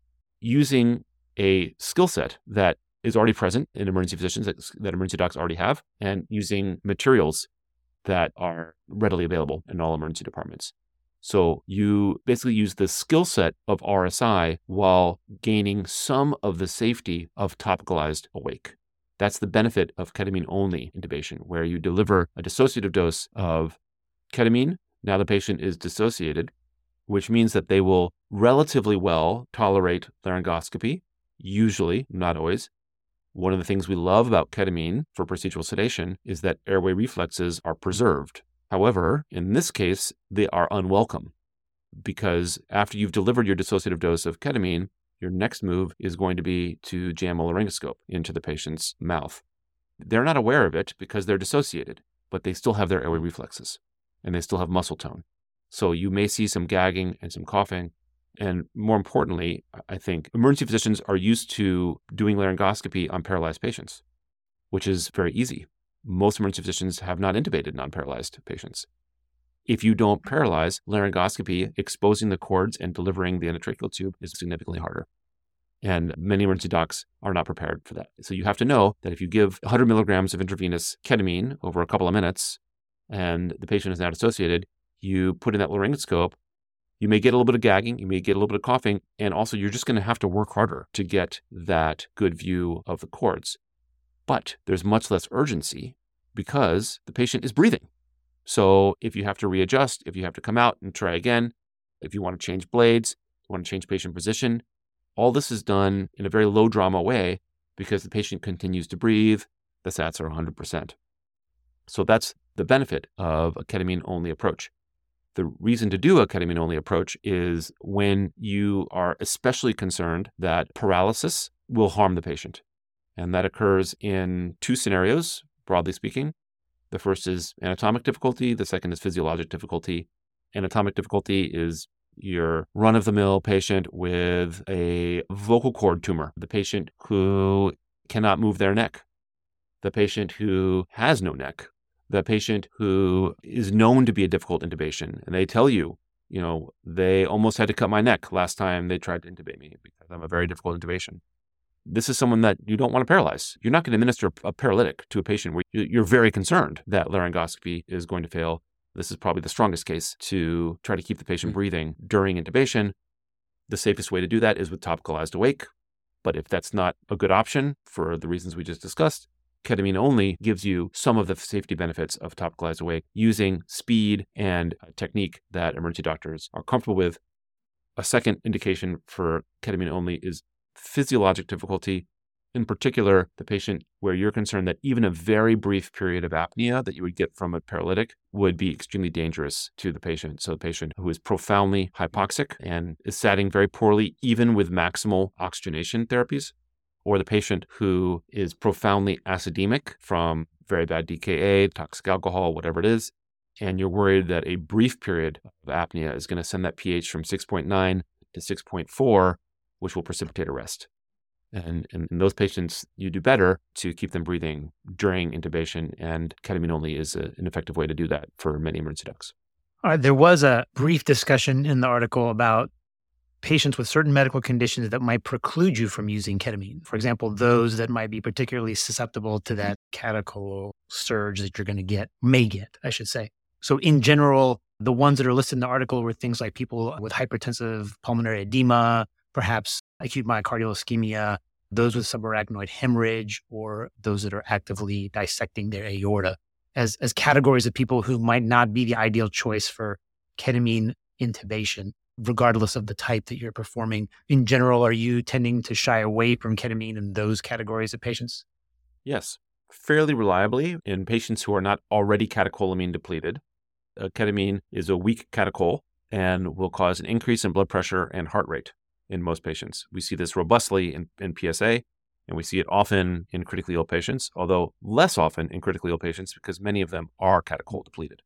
using a skill set that is already present in emergency physicians that emergency docs already have, and using materials that are readily available in all emergency departments. So you basically use the skill set of RSI while gaining some of the safety of topicalized awake. That's the benefit of ketamine-only intubation, where you deliver a dissociative dose of ketamine. Now the patient is dissociated, which means that they will relatively well tolerate laryngoscopy, usually, not always. One of the things we love about ketamine for procedural sedation is that airway reflexes are preserved. However, in this case, they are unwelcome because after you've delivered your dissociative dose of ketamine, your next move is going to be to jam a laryngoscope into the patient's mouth. They're not aware of it because they're dissociated, but they still have their airway reflexes and they still have muscle tone. So you may see some gagging and some coughing. And more importantly, I think emergency physicians are used to doing laryngoscopy on paralyzed patients, which is very easy. Most emergency physicians have not intubated non-paralyzed patients. If you don't paralyze, laryngoscopy, exposing the cords and delivering the endotracheal tube is significantly harder. And many emergency docs are not prepared for that. So you have to know that if you give 100 milligrams of intravenous ketamine over a couple of minutes and the patient is now dissociated, you put in that laryngoscope, you may get a little bit of gagging, you may get a little bit of coughing, and also you're just going to have to work harder to get that good view of the cords. But there's much less urgency because the patient is breathing. So if you have to readjust, if you have to come out and try again, if you want to change blades, you want to change patient position, all this is done in a very low drama way because the patient continues to breathe, the SATs are 100%. So that's the benefit of a ketamine-only approach. The reason to do a ketamine-only approach is when you are especially concerned that paralysis will harm the patient. And that occurs in two scenarios, broadly speaking. The first is anatomic difficulty. The second is physiologic difficulty. Anatomic difficulty is your run-of-the-mill patient with a vocal cord tumor, the patient who cannot move their neck, the patient who has no neck, the patient who is known to be a difficult intubation. And they tell you, they almost had to cut my neck last time they tried to intubate me because I'm a very difficult intubation. This is someone that you don't want to paralyze. You're not going to administer a paralytic to a patient where you're very concerned that laryngoscopy is going to fail. This is probably the strongest case to try to keep the patient breathing during intubation. The safest way to do that is with topicalized awake. But if that's not a good option for the reasons we just discussed, ketamine only gives you some of the safety benefits of topicalized awake using speed and technique that emergency doctors are comfortable with. A second indication for ketamine only is physiologic difficulty. In particular, the patient where you're concerned that even a very brief period of apnea that you would get from a paralytic would be extremely dangerous to the patient. So the patient who is profoundly hypoxic and is satting very poorly, even with maximal oxygenation therapies, or the patient who is profoundly acidemic from very bad DKA, toxic alcohol, whatever it is, and you're worried that a brief period of apnea is going to send that pH from 6.9 to 6.4, which will precipitate arrest. And in those patients, you do better to keep them breathing during intubation, and ketamine only is an effective way to do that for many emergency docs. All right, there was a brief discussion in the article about patients with certain medical conditions that might preclude you from using ketamine. For example, those that might be particularly susceptible to that catechol surge that you're going to may get, I should say. So in general, the ones that are listed in the article were things like people with hypertensive pulmonary edema, perhaps acute myocardial ischemia, those with subarachnoid hemorrhage, or those that are actively dissecting their aorta as categories of people who might not be the ideal choice for ketamine intubation, regardless of the type that you're performing. In general, are you tending to shy away from ketamine in those categories of patients? Yes, fairly reliably in patients who are not already catecholamine depleted. Ketamine is a weak catechol and will cause an increase in blood pressure and heart rate in most patients. We see this robustly in PSA. And we see it often in critically ill patients, although less often in critically ill patients because many of them are catechol depleted.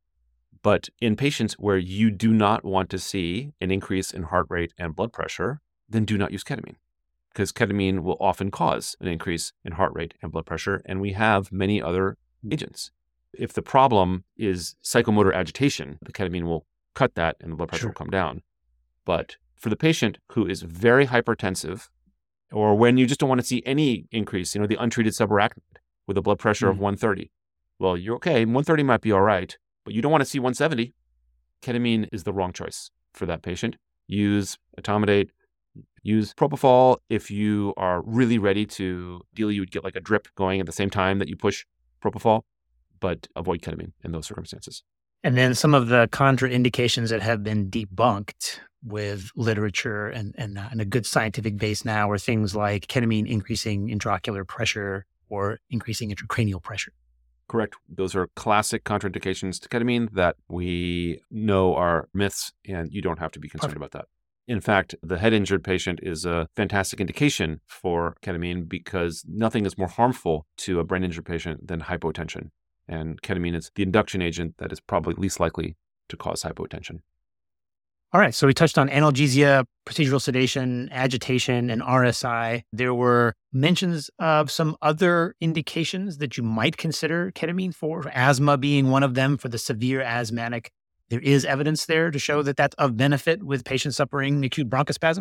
But in patients where you do not want to see an increase in heart rate and blood pressure, then do not use ketamine, because ketamine will often cause an increase in heart rate and blood pressure. And we have many other agents. If the problem is psychomotor agitation, the ketamine will cut that and the blood pressure will come down. But for the patient who is very hypertensive, or when you just don't want to see any increase, the untreated subarachnoid with a blood pressure of 130. Well, you're okay. 130 might be all right, but you don't want to see 170. Ketamine is the wrong choice for that patient. Use etomidate, use propofol if you are really ready to deal. You would get like a drip going at the same time that you push propofol, but avoid ketamine in those circumstances. And then some of the contraindications that have been debunked with literature and a good scientific base now are things like ketamine increasing intraocular pressure or increasing intracranial pressure. Correct. Those are classic contraindications to ketamine that we know are myths, and you don't have to be concerned about that. In fact, the head injured patient is a fantastic indication for ketamine because nothing is more harmful to a brain injured patient than hypotension. And ketamine is the induction agent that is probably least likely to cause hypotension. All right. So we touched on analgesia, procedural sedation, agitation, and RSI. There were mentions of some other indications that you might consider ketamine for, asthma being one of them for the severe asthmatic. There is evidence there to show that that's of benefit with patients suffering acute bronchospasm?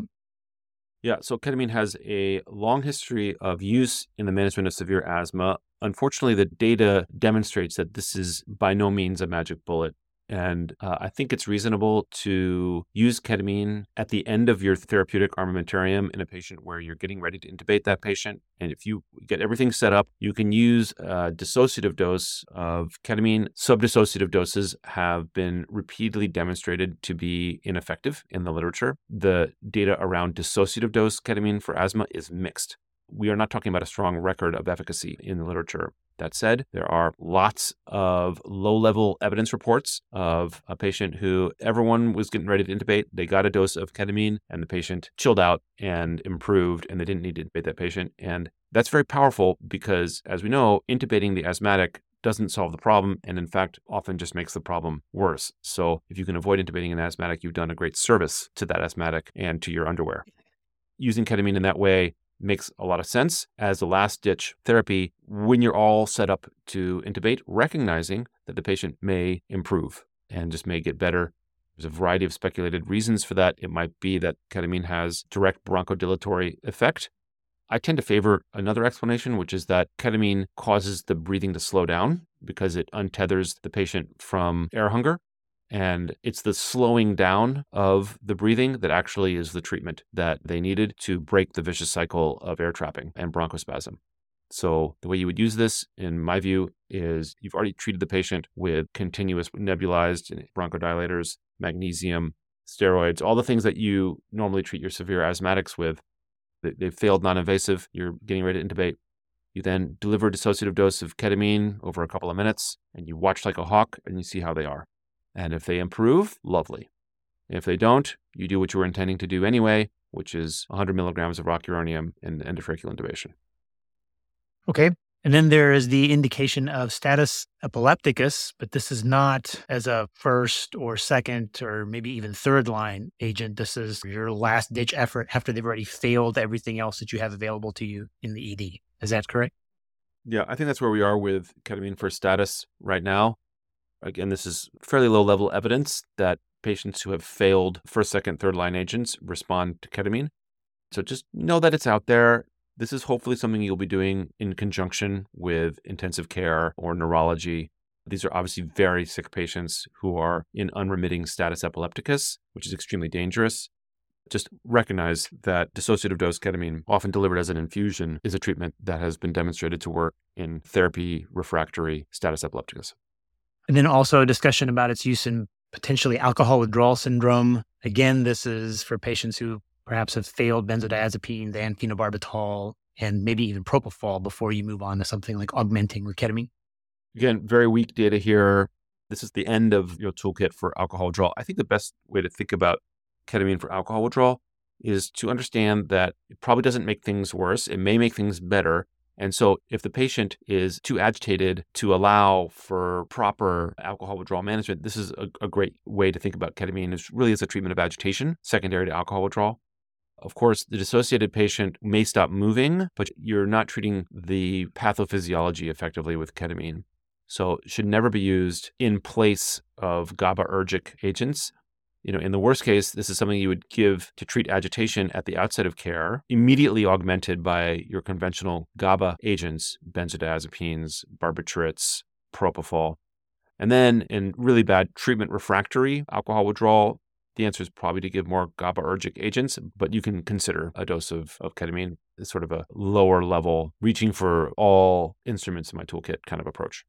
Yeah, so ketamine has a long history of use in the management of severe asthma. Unfortunately, the data demonstrates that this is by no means a magic bullet. And I think it's reasonable to use ketamine at the end of your therapeutic armamentarium in a patient where you're getting ready to intubate that patient. And if you get everything set up, you can use a dissociative dose of ketamine. Subdissociative doses have been repeatedly demonstrated to be ineffective in the literature. The data around dissociative dose ketamine for asthma is mixed. We are not talking about a strong record of efficacy in the literature. That said, there are lots of low-level evidence reports of a patient who everyone was getting ready to intubate. They got a dose of ketamine and the patient chilled out and improved, and they didn't need to intubate that patient. And that's very powerful because, as we know, intubating the asthmatic doesn't solve the problem and, in fact, often just makes the problem worse. So if you can avoid intubating an asthmatic, you've done a great service to that asthmatic and to your underwear. Using ketamine in that way makes a lot of sense as a last-ditch therapy when you're all set up to intubate, recognizing that the patient may improve and just may get better. There's a variety of speculated reasons for that. It might be that ketamine has direct bronchodilatory effect. I tend to favor another explanation, which is that ketamine causes the breathing to slow down because it untethers the patient from air hunger. And it's the slowing down of the breathing that actually is the treatment that they needed to break the vicious cycle of air trapping and bronchospasm. So the way you would use this, in my view, is you've already treated the patient with continuous nebulized bronchodilators, magnesium, steroids, all the things that you normally treat your severe asthmatics with. They've failed non-invasive. You're getting ready to intubate. You then deliver a dissociative dose of ketamine over a couple of minutes, and you watch like a hawk, and you see how they are. And if they improve, lovely. If they don't, you do what you were intending to do anyway, which is 100 milligrams of rocuronium and endotracheal intubation. Okay. And then there is the indication of status epilepticus, but this is not as a first or second or maybe even third line agent. This is your last ditch effort after they've already failed everything else that you have available to you in the ED. Is that correct? Yeah, I think that's where we are with ketamine for status right now. Again, this is fairly low-level evidence that patients who have failed first, second, third-line agents respond to ketamine. So just know that it's out there. This is hopefully something you'll be doing in conjunction with intensive care or neurology. These are obviously very sick patients who are in unremitting status epilepticus, which is extremely dangerous. Just recognize that dissociative dose ketamine, often delivered as an infusion, is a treatment that has been demonstrated to work in therapy refractory status epilepticus. And then also a discussion about its use in potentially alcohol withdrawal syndrome. Again, this is for patients who perhaps have failed benzodiazepine, then phenobarbital, and maybe even propofol before you move on to something like augmenting with ketamine. Again, very weak data here. This is the end of your toolkit for alcohol withdrawal. I think the best way to think about ketamine for alcohol withdrawal is to understand that it probably doesn't make things worse. It may make things better. And so if the patient is too agitated to allow for proper alcohol withdrawal management, this is a great way to think about ketamine. It really is a treatment of agitation secondary to alcohol withdrawal. Of course, the dissociated patient may stop moving, but you're not treating the pathophysiology effectively with ketamine. So it should never be used in place of GABAergic agents. In the worst case, this is something you would give to treat agitation at the outset of care, immediately augmented by your conventional GABA agents, benzodiazepines, barbiturates, propofol. And then in really bad treatment refractory alcohol withdrawal, the answer is probably to give more GABAergic agents, but you can consider a dose of ketamine as sort of a lower level, reaching for all instruments in my toolkit kind of approach.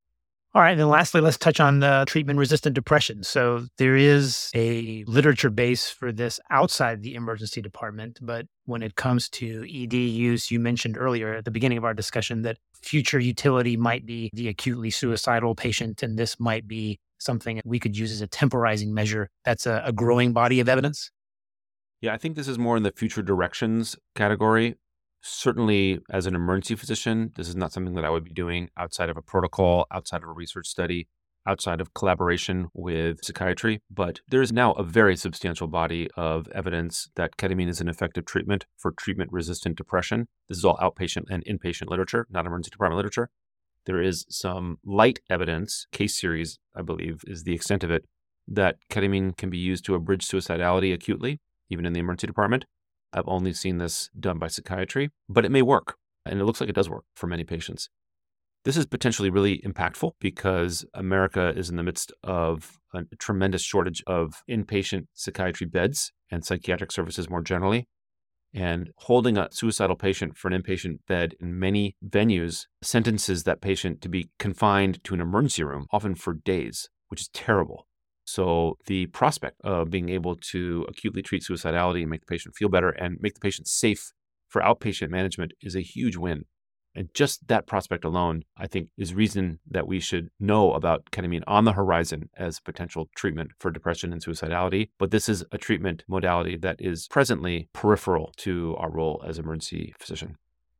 All right. And then lastly, let's touch on treatment-resistant depression. So there is a literature base for this outside the emergency department. But when it comes to ED use, you mentioned earlier at the beginning of our discussion that future utility might be the acutely suicidal patient, and this might be something we could use as a temporizing measure. That's a growing body of evidence. Yeah, I think this is more in the future directions category. Certainly, as an emergency physician, this is not something that I would be doing outside of a protocol, outside of a research study, outside of collaboration with psychiatry. But there is now a very substantial body of evidence that ketamine is an effective treatment for treatment-resistant depression. This is all outpatient and inpatient literature, not emergency department literature. There is some light evidence, case series, I believe, is the extent of it, that ketamine can be used to abridge suicidality acutely, even in the emergency department. I've only seen this done by psychiatry, but it may work. And it looks like it does work for many patients. This is potentially really impactful because America is in the midst of a tremendous shortage of inpatient psychiatry beds and psychiatric services more generally. And holding a suicidal patient for an inpatient bed in many venues sentences that patient to be confined to an emergency room, often for days, which is terrible. So the prospect of being able to acutely treat suicidality and make the patient feel better and make the patient safe for outpatient management is a huge win. And just that prospect alone, I think, is reason that we should know about ketamine on the horizon as potential treatment for depression and suicidality. But this is a treatment modality that is presently peripheral to our role as emergency physician.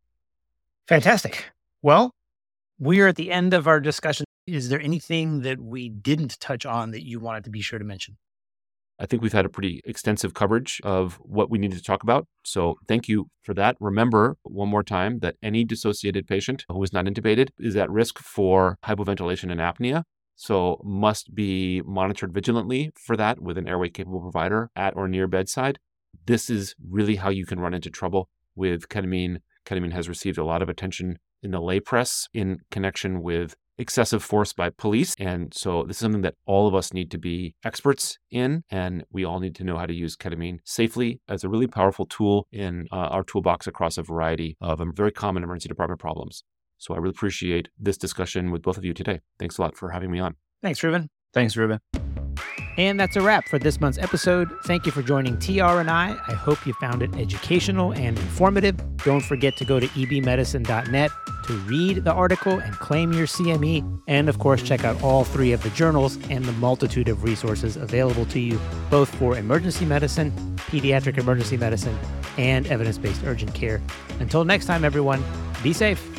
Fantastic. Well, we are at the end of our discussion. Is there anything that we didn't touch on that you wanted to be sure to mention? I think we've had a pretty extensive coverage of what we needed to talk about. So thank you for that. Remember one more time that any dissociated patient who is not intubated is at risk for hypoventilation and apnea. So must be monitored vigilantly for that with an airway capable provider at or near bedside. This is really how you can run into trouble with ketamine. Ketamine has received a lot of attention in the lay press in connection with excessive force by police. And so this is something that all of us need to be experts in, and we all need to know how to use ketamine safely as a really powerful tool in our toolbox across a variety of very common emergency department problems. So I really appreciate this discussion with both of you today. Thanks a lot for having me on. Thanks, Ruben. Thanks, Ruben. And that's a wrap for this month's episode. Thank you for joining TR and I hope you found it educational and informative. Don't forget to go to ebmedicine.net to read the article and claim your CME. And of course, check out all 3 of the journals and the multitude of resources available to you, both for emergency medicine, pediatric emergency medicine, and evidence-based urgent care. Until next time, everyone, be safe.